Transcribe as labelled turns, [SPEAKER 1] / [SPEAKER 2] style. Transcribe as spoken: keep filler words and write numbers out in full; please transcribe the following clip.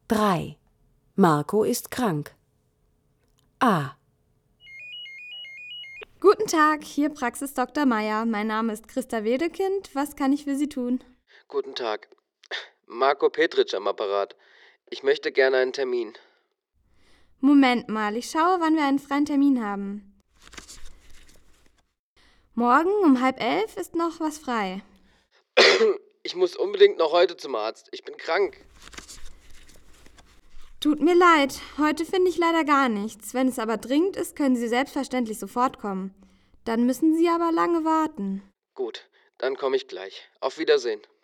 [SPEAKER 1] drei. Marco ist krank. A.
[SPEAKER 2] Guten Tag, hier Praxis Doktor Meier. Mein Name ist Christa Wedekind. Was kann ich für Sie tun?
[SPEAKER 3] Guten Tag. Marco Petritsch am Apparat. Ich möchte gerne einen Termin.
[SPEAKER 2] Moment mal, ich schaue, wann wir einen freien Termin haben. Morgen um halb elf ist noch was frei.
[SPEAKER 3] Ich muss unbedingt noch heute zum Arzt. Ich bin krank.
[SPEAKER 2] Tut mir leid, heute finde ich leider gar nichts. Wenn es aber dringend ist, können Sie selbstverständlich sofort kommen. Dann müssen Sie aber lange warten.
[SPEAKER 3] Gut, dann komme ich gleich. Auf Wiedersehen.